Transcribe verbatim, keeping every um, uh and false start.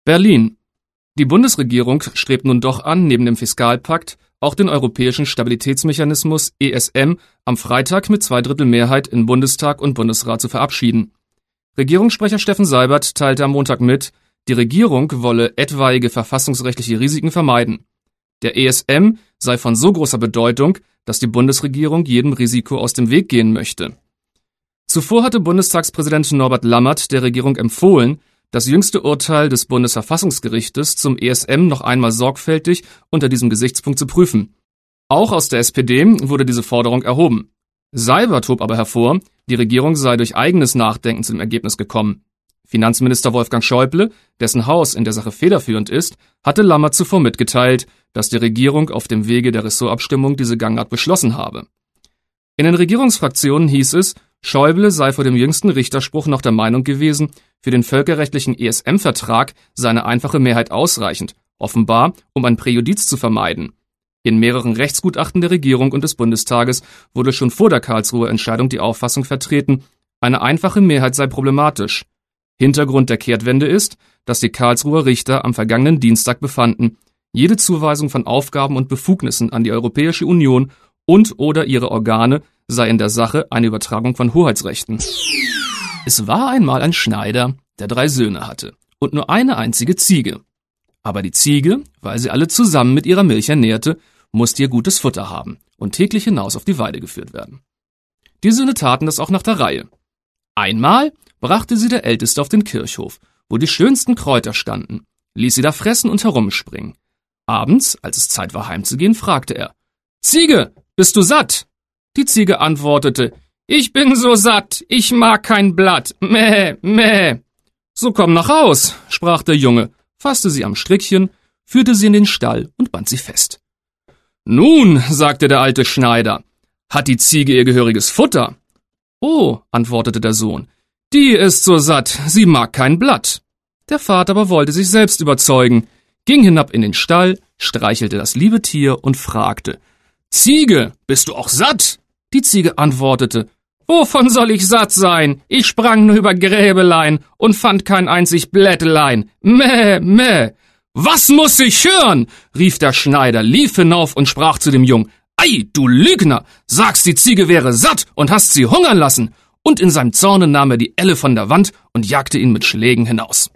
Berlin. Die Bundesregierung strebt nun doch an, neben dem Fiskalpakt auch den Europäischen Stabilitätsmechanismus E S M am Freitag mit Zweidrittelmehrheit in Bundestag und Bundesrat zu verabschieden. Regierungssprecher Steffen Seibert teilte am Montag mit, die Regierung wolle etwaige verfassungsrechtliche Risiken vermeiden. Der E S M sei von so großer Bedeutung, dass die Bundesregierung jedem Risiko aus dem Weg gehen möchte. Zuvor hatte Bundestagspräsident Norbert Lammert der Regierung empfohlen, das jüngste Urteil des Bundesverfassungsgerichtes zum E S M noch einmal sorgfältig unter diesem Gesichtspunkt zu prüfen. Auch aus der S P D wurde diese Forderung erhoben. Seibert hob aber hervor, die Regierung sei durch eigenes Nachdenken zu dem Ergebnis gekommen. Finanzminister Wolfgang Schäuble, dessen Haus in der Sache federführend ist, hatte Lammert zuvor mitgeteilt, dass die Regierung auf dem Wege der Ressortabstimmung diese Gangart beschlossen habe. In den Regierungsfraktionen hieß es, Schäuble sei vor dem jüngsten Richterspruch noch der Meinung gewesen, für den völkerrechtlichen E S M-Vertrag sei eine einfache Mehrheit ausreichend, offenbar, um ein Präjudiz zu vermeiden. In mehreren Rechtsgutachten der Regierung und des Bundestages wurde schon vor der Karlsruher Entscheidung die Auffassung vertreten, eine einfache Mehrheit sei problematisch. Hintergrund der Kehrtwende ist, dass die Karlsruher Richter am vergangenen Dienstag befanden, jede Zuweisung von Aufgaben und Befugnissen an die Europäische Union und oder ihre Organe sei in der Sache eine Übertragung von Hoheitsrechten. Es war einmal ein Schneider, der drei Söhne hatte und nur eine einzige Ziege. Aber die Ziege, weil sie alle zusammen mit ihrer Milch ernährte, musste ihr gutes Futter haben und täglich hinaus auf die Weide geführt werden. Die Söhne taten das auch nach der Reihe. Einmal brachte sie der Älteste auf den Kirchhof, wo die schönsten Kräuter standen, ließ sie da fressen und herumspringen. Abends, als es Zeit war heimzugehen, fragte er, »Ziege, bist du satt?« Die Ziege antwortete, »Ich bin so satt, ich mag kein Blatt, mäh, mäh.« »So komm nach Haus«, sprach der Junge, fasste sie am Strickchen, führte sie in den Stall und band sie fest. »Nun«, sagte der alte Schneider, »hat die Ziege ihr gehöriges Futter?« »Oh«, antwortete der Sohn, »die ist so satt, sie mag kein Blatt.« Der Vater aber wollte sich selbst überzeugen, ging hinab in den Stall, streichelte das liebe Tier und fragte, »Ziege, bist du auch satt?« Die Ziege antwortete, »Wovon soll ich satt sein? Ich sprang nur über Gräbelein und fand kein einzig Blättelein. Mäh, mäh.« »Was muss ich hören?« rief der Schneider, lief hinauf und sprach zu dem Jungen, »Ei, du Lügner, sagst, die Ziege wäre satt und hast sie hungern lassen.« Und in seinem Zorne nahm er die Elle von der Wand und jagte ihn mit Schlägen hinaus.